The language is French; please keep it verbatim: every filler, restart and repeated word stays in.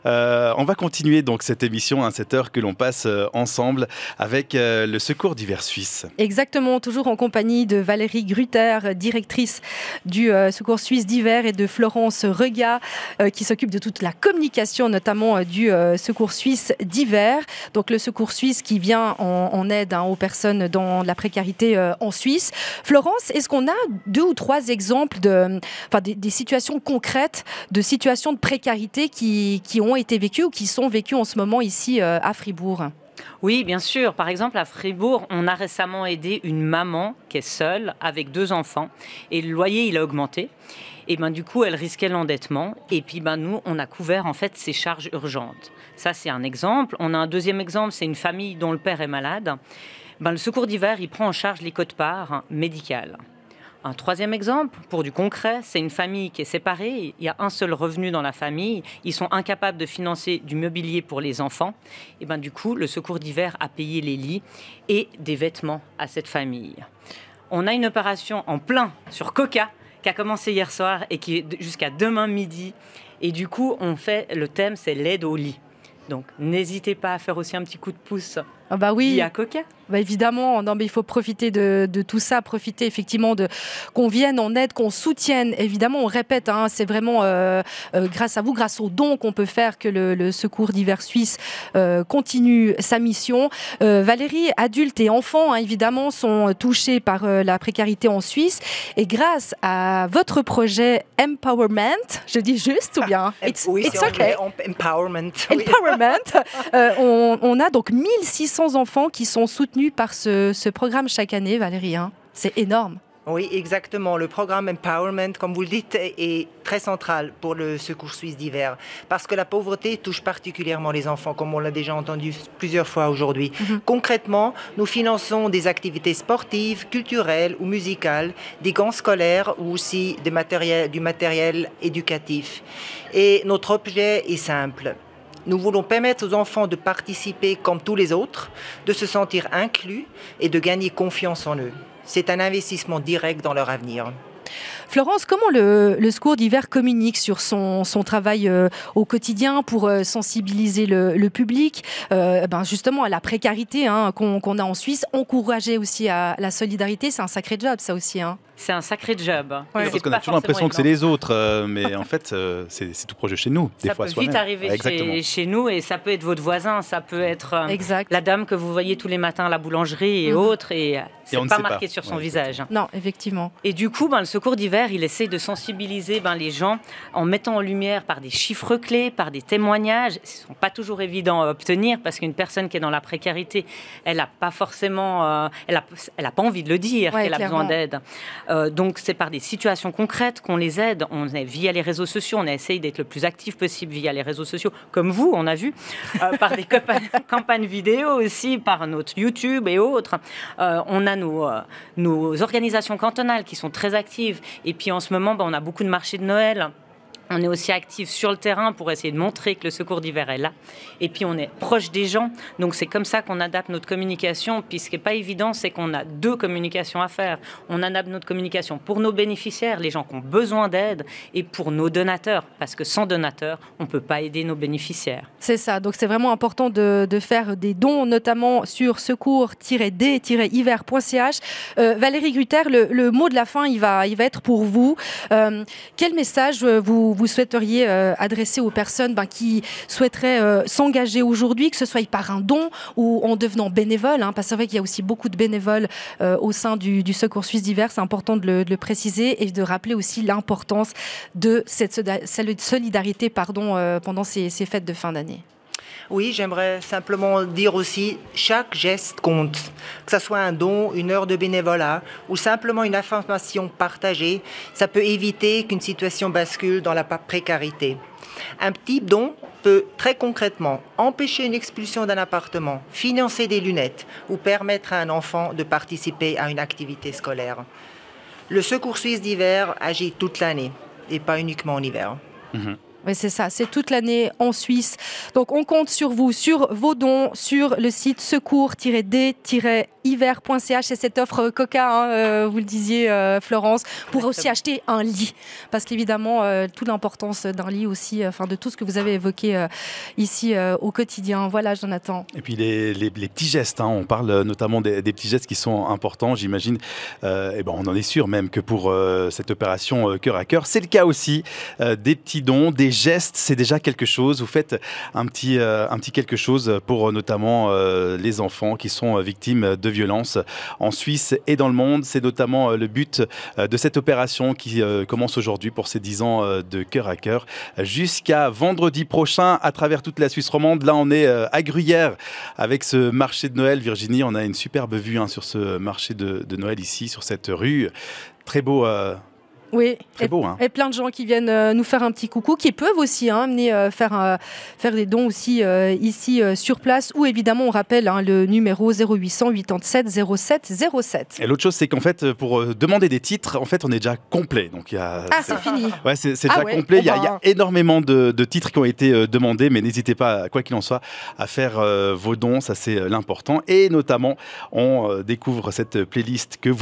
Euh, on va continuer donc cette émission, hein, cette heure que l'on passe euh, ensemble avec euh, le Secours d'hiver suisse. Exactement, toujours en compagnie de Valérie Gruter, directrice du euh, Secours suisse d'hiver, et de Florence Regat, euh, qui s'occupe de toute la communication, notamment euh, du euh, Secours suisse d'hiver. Donc le Secours suisse qui vient en, en aide hein, aux personnes dans la précarité euh, en Suisse. Florence, est-ce qu'on a deux ou trois exemples de, enfin, des, des situations concrètes, de situations de précarité qui, qui ont été vécues ou qui sont vécues en ce moment ici euh, à Fribourg ? Oui, bien sûr. Par exemple, à Fribourg, on a récemment aidé une maman qui est seule avec deux enfants et le loyer, il a augmenté. Et ben, du coup, elle risquait l'endettement. Et puis, ben, nous, on a couvert en fait ses charges urgentes. Ça, c'est un exemple. On a un deuxième exemple, c'est une famille dont le père est malade. Ben, le Secours d'hiver, il prend en charge les quotes-parts médicales. Un troisième exemple, pour du concret, c'est une famille qui est séparée. Il y a un seul revenu dans la famille. Ils sont incapables de financer du mobilier pour les enfants. Et ben, du coup, le Secours d'hiver a payé les lits et des vêtements à cette famille. On a une opération en plein sur Coca qui a commencé hier soir et qui est jusqu'à demain midi. Et du coup, on fait, le thème, c'est l'aide au lit. Donc, n'hésitez pas à faire aussi un petit coup de pouce ah bah oui. via Coca. Bah évidemment, non, mais il faut profiter de, de tout ça, profiter effectivement de qu'on vienne en aide, qu'on soutienne. Évidemment, on répète, hein, c'est vraiment euh, euh, grâce à vous, grâce aux dons qu'on peut faire que le, le Secours d'hiver suisse euh, continue sa mission. Euh, Valérie, adultes et enfants, hein, évidemment, sont touchés par euh, la précarité en Suisse. Et grâce à votre projet Empowerment, je dis juste ou bien It's, oui, it's okay. Empowerment. Empowerment. euh, on, on a donc mille six cents enfants qui sont soutenus par ce, ce programme chaque année, Valérie. Hein. C'est énorme. Oui, exactement. Le programme Empowerment, comme vous le dites, est très central pour le Secours suisse d'hiver. Parce que la pauvreté touche particulièrement les enfants, comme on l'a déjà entendu plusieurs fois aujourd'hui. Mm-hmm. Concrètement, nous finançons des activités sportives, culturelles ou musicales, des gants scolaires ou aussi des matériels, du matériel éducatif. Et notre objet est simple. Nous voulons permettre aux enfants de participer comme tous les autres, de se sentir inclus et de gagner confiance en eux. C'est un investissement direct dans leur avenir. Florence, comment le, le Secours d'hiver communique sur son, son travail euh, au quotidien pour euh, sensibiliser le, le public euh, ben justement à la précarité hein, qu'on, qu'on a en Suisse, encourager aussi à la solidarité, c'est un sacré job ça aussi. Hein. C'est un sacré job. Ouais. Parce qu'on a toujours l'impression que c'est les autres, euh, mais en fait, euh, c'est, c'est tout proche de chez nous. Des ça fois, peut vite arriver ouais, chez, chez nous et ça peut être votre voisin, ça peut être euh, la dame que vous voyez tous les matins à la boulangerie et mmh. autres, et c'est et pas marqué pas. sur son ouais, visage. Non, effectivement. Et du coup, ben, le Secours d'hiver, il essaie de sensibiliser ben, les gens en mettant en lumière par des chiffres clés, par des témoignages. Ce ne sont pas toujours évidents à obtenir parce qu'une personne qui est dans la précarité, elle n'a pas forcément, euh, elle a, elle a pas envie de le dire ouais, qu'elle clairement. a besoin d'aide. Euh, donc c'est par des situations concrètes qu'on les aide. On est via les réseaux sociaux, on essaye d'être le plus actif possible via les réseaux sociaux, comme vous, on a vu, euh, par des campagnes, campagnes vidéo aussi, par notre YouTube et autres. Euh, on a nos, euh, nos organisations cantonales qui sont très actives. Et puis en ce moment, ben, on a beaucoup de marchés de Noël. On est aussi actif sur le terrain pour essayer de montrer que le Secours d'hiver est là. Et puis, on est proche des gens. Donc, c'est comme ça qu'on adapte notre communication. Puis, ce qui n'est pas évident, c'est qu'on a deux communications à faire. On adapte notre communication pour nos bénéficiaires, les gens qui ont besoin d'aide, et pour nos donateurs. Parce que sans donateurs, on ne peut pas aider nos bénéficiaires. C'est ça. Donc, c'est vraiment important de, de faire des dons, notamment sur secours tiret d tiret hiver point c h. Euh, Valérie Gruter, le, le mot de la fin, il va, il va être pour vous. Euh, quel message vous vous souhaiteriez euh, adresser aux personnes ben, qui souhaiteraient euh, s'engager aujourd'hui, que ce soit par un don ou en devenant bénévole, hein, parce que c'est vrai qu'il y a aussi beaucoup de bénévoles euh, au sein du, du Secours suisse d'hiver, c'est important de le, de le préciser et de rappeler aussi l'importance de cette solidarité pardon, euh, pendant ces, ces fêtes de fin d'année. Oui, j'aimerais simplement dire aussi, chaque geste compte. Que ce soit un don, une heure de bénévolat ou simplement une information partagée, ça peut éviter qu'une situation bascule dans la précarité. Un petit don peut très concrètement empêcher une expulsion d'un appartement, financer des lunettes ou permettre à un enfant de participer à une activité scolaire. Le Secours suisse d'hiver agit toute l'année et pas uniquement en hiver. Mmh. Oui, c'est ça, c'est toute l'année en Suisse. Donc on compte sur vous, sur vos dons, sur le site secours tiret d tiret hiver point c h et cette offre Coca, hein, euh, vous le disiez euh, Florence, pour aussi acheter un lit. Parce qu'évidemment, euh, toute l'importance d'un lit aussi, enfin de tout ce que vous avez évoqué euh, ici euh, au quotidien. Voilà, Jonathan. Et puis les, les, les petits gestes, hein, on parle notamment des, des petits gestes qui sont importants, j'imagine, euh, et ben on en est sûr même que pour euh, cette opération euh, Cœur à Cœur, c'est le cas aussi, euh, des petits dons, des gestes, c'est déjà quelque chose, vous faites un petit, euh, un petit quelque chose pour euh, notamment euh, les enfants qui sont euh, victimes de violences en Suisse et dans le monde, c'est notamment euh, le but euh, de cette opération qui euh, commence aujourd'hui pour ces dix ans euh, de Cœur à Cœur, jusqu'à vendredi prochain à travers toute la Suisse romande. Là on est euh, à Gruyère avec ce marché de Noël. Virginie, on a une superbe vue hein, sur ce marché de, de Noël ici, sur cette rue. Très beau. Euh, oui, très et, beau. Hein. Et plein de gens qui viennent euh, nous faire un petit coucou, qui peuvent aussi hein, venir euh, faire, euh, faire des dons aussi euh, ici euh, sur place. Ou évidemment, on rappelle hein, le numéro zéro huit cent quatre-vingt-sept zéro sept zéro sept. Et l'autre chose, c'est qu'en fait, pour euh, demander des titres, en fait, on est déjà complet. Donc, il y a, ah, c'est, c'est fini. Ouais, c'est, c'est ah, déjà ouais, complet. Il y, a, va... il y a énormément de, de titres qui ont été euh, demandés, mais n'hésitez pas, quoi qu'il en soit, à faire euh, vos dons. Ça, c'est euh, l'important. Et notamment, on euh, découvre cette playlist que vous